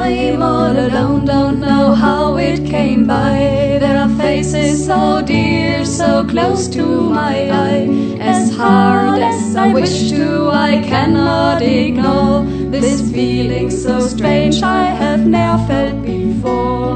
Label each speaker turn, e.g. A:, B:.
A: I'm all alone, don't know how it came by. There are faces so dear, so close to my eye. As hard as I wish to, I cannot ignore this feeling so strange I have never felt before.